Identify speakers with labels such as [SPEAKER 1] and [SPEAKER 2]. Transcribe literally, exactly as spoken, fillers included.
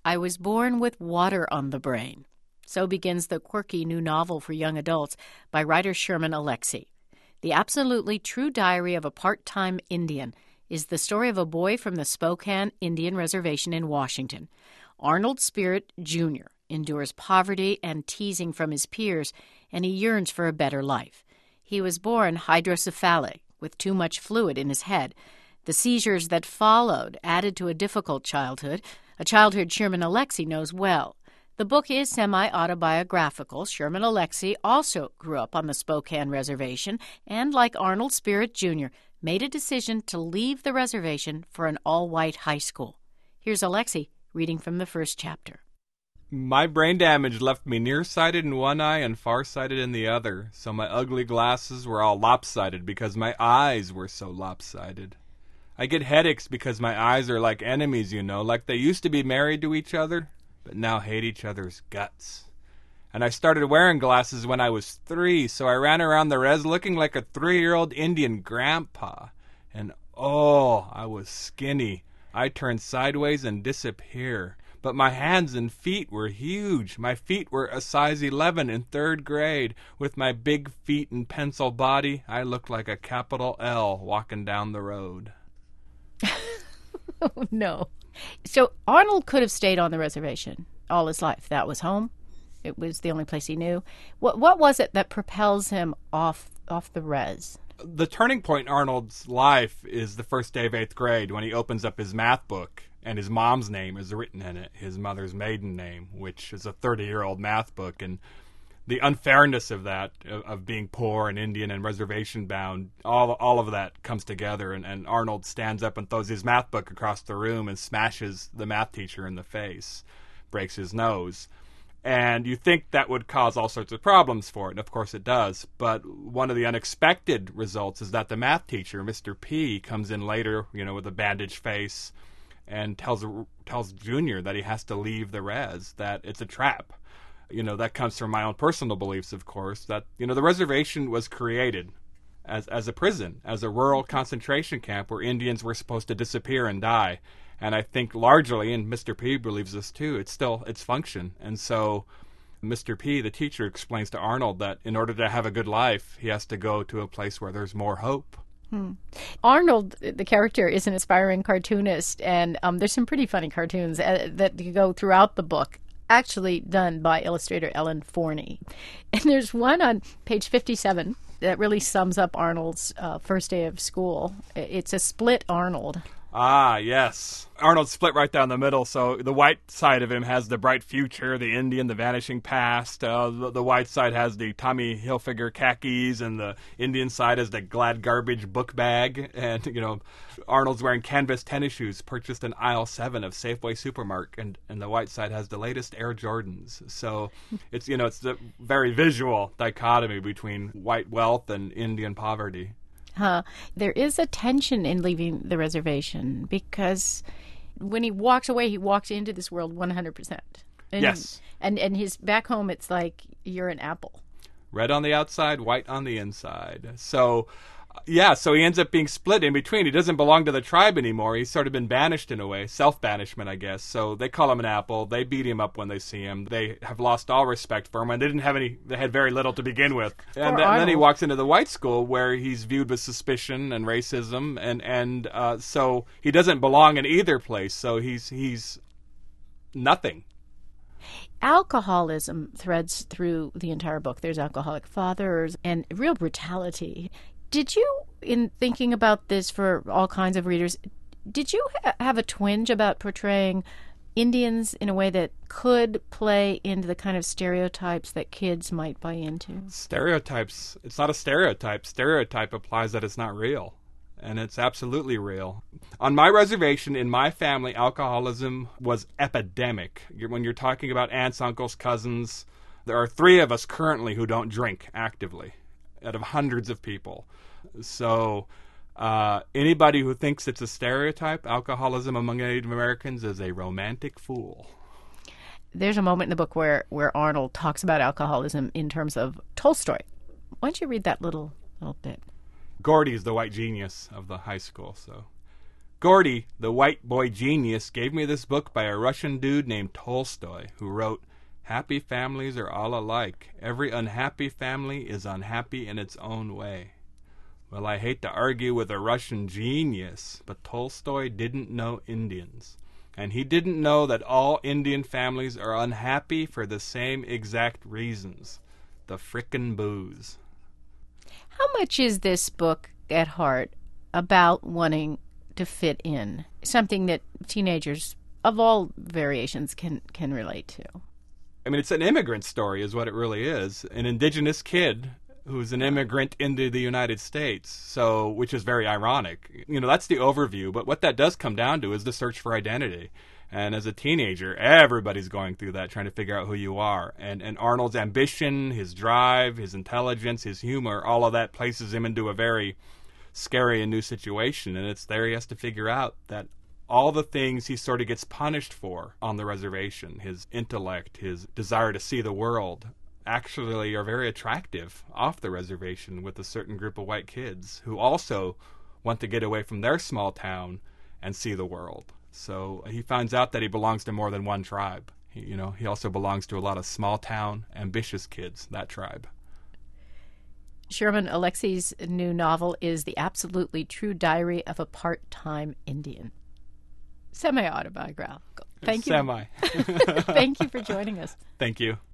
[SPEAKER 1] I was born with water on the brain. So begins the quirky new novel for young adults by writer Sherman Alexie. The absolutely true diary of a part-time Indian is the story of a boy from the Spokane Indian Reservation in Washington. Arnold Spirit, Junior endures poverty and teasing from his peers, and he yearns for a better life. He was born hydrocephalic, with too much fluid in his head. The seizures that followed added to a difficult childhood, a childhood Sherman Alexie knows well. The book is semi-autobiographical. Sherman Alexie also grew up on the Spokane Reservation and, like Arnold Spirit, Junior, made a decision to leave the reservation for an all-white high school. Here's Alexie reading from the first chapter.
[SPEAKER 2] My brain damage left me nearsighted in one eye and farsighted in the other, so my ugly glasses were all lopsided because my eyes were so lopsided. I get headaches because my eyes are like enemies, you know, like they used to be married to each other, but now hate each other's guts. And I started wearing glasses when I was three, so I ran around the res looking like a three-year-old Indian grandpa. And oh, I was skinny. I turned sideways and disappear. But my hands and feet were huge. My feet were a size eleven in third grade. With my big feet and pencil body, I looked like a capital L walking down the road.
[SPEAKER 1] Oh, no. So Arnold could have stayed on the reservation all his life. That was home. It was the only place he knew. What what was it that propels him off off the res?
[SPEAKER 2] The turning point in Arnold's life is the first day of eighth grade when he opens up his math book and his mom's name is written in it, his mother's maiden name, which is a thirty-year-old math book. And the unfairness of that, of, of being poor and Indian and reservation-bound, all all of that comes together, and, and Arnold stands up and throws his math book across the room and smashes the math teacher in the face, breaks his nose. And you think that would cause all sorts of problems for it, and of course it does. But one of the unexpected results is that the math teacher, Mister P, comes in later, you know, with a bandaged face, and tells tells Junior that he has to leave the res, that it's a trap. You know, that comes from my own personal beliefs, of course, that, you know, the reservation was created as as a prison, as a rural concentration camp where Indians were supposed to disappear and die. And I think largely, and Mister P believes this too, it's still its function. And so Mister P, the teacher, explains to Arnold that in order to have a good life, he has to go to a place where there's more hope.
[SPEAKER 1] Hmm. Arnold, the character, is an aspiring cartoonist, and um, there's some pretty funny cartoons uh, that go throughout the book, actually done by illustrator Ellen Forney. And there's one on page fifty-seven that really sums up Arnold's uh, first day of school. It's a split Arnold.
[SPEAKER 2] Ah, yes. Arnold's split right down the middle, so the white side of him has the bright future, the Indian, the vanishing past. Uh, the, the white side has the Tommy Hilfiger khakis, and the Indian side has the Glad Garbage book bag. And, you know, Arnold's wearing canvas tennis shoes purchased in aisle seven of Safeway Supermarket, and, and the white side has the latest Air Jordans. So it's, you know, it's the very visual dichotomy between white wealth and Indian poverty.
[SPEAKER 1] Huh. There is a tension in leaving the reservation because when he walks away, he walks into this world one hundred percent. And,
[SPEAKER 2] yes.
[SPEAKER 1] And, and his back home, it's like you're an apple.
[SPEAKER 2] Red on the outside, white on the inside. So, yeah, so he ends up being split in between. He doesn't belong to the tribe anymore. He's sort of been banished in a way, self-banishment, I guess. So they call him an apple. They beat him up when they see him. They have lost all respect for him, and they didn't have any. They had very little to begin with. And, th- and then he walks into the white school where he's viewed with suspicion and racism, and and uh, so he doesn't belong in either place. So he's he's nothing.
[SPEAKER 1] Alcoholism threads through the entire book. There's alcoholic fathers and real brutality. Did you, in thinking about this for all kinds of readers, did you ha- have a twinge about portraying Indians in a way that could play into the kind of stereotypes that kids might buy into?
[SPEAKER 2] Stereotypes. It's not a stereotype. Stereotype applies that it's not real. And it's absolutely real. On my reservation, in my family, alcoholism was epidemic. When you're talking about aunts, uncles, cousins, there are three of us currently who don't drink actively out of hundreds of people. So uh, anybody who thinks it's a stereotype, alcoholism among Native Americans, is a romantic fool.
[SPEAKER 1] There's a moment in the book where, where Arnold talks about alcoholism in terms of Tolstoy. Why don't you read that little little bit?
[SPEAKER 2] Gordy's the white genius of the high school, so Gordy, the white boy genius, gave me this book by a Russian dude named Tolstoy, who wrote, "Happy families are all alike. Every unhappy family is unhappy in its own way." Well, I hate to argue with a Russian genius, but Tolstoy didn't know Indians. And he didn't know that all Indian families are unhappy for the same exact reasons. The frickin' booze.
[SPEAKER 1] How much is this book at heart about wanting to fit in? Something that teenagers of all variations can, can relate to.
[SPEAKER 2] I mean, it's an immigrant story is what it really is. An indigenous kid who's an immigrant into the United States, so which is very ironic. You know, that's the overview, but what that does come down to is the search for identity. And as a teenager, everybody's going through that, trying to figure out who you are. And and Arnold's ambition, his drive, his intelligence, his humor, all of that places him into a very scary and new situation. And it's there he has to figure out that all the things he sort of gets punished for on the reservation, his intellect, his desire to see the world, actually are very attractive off the reservation with a certain group of white kids who also want to get away from their small town and see the world. So he finds out that he belongs to more than one tribe. He, you know, he also belongs to a lot of small town, ambitious kids, that tribe.
[SPEAKER 1] Sherman Alexie's new novel is The Absolutely True Diary of a Part-Time Indian. Semi-autobiographical. Thank you.
[SPEAKER 2] Semi.
[SPEAKER 1] Thank you for joining us.
[SPEAKER 2] Thank you.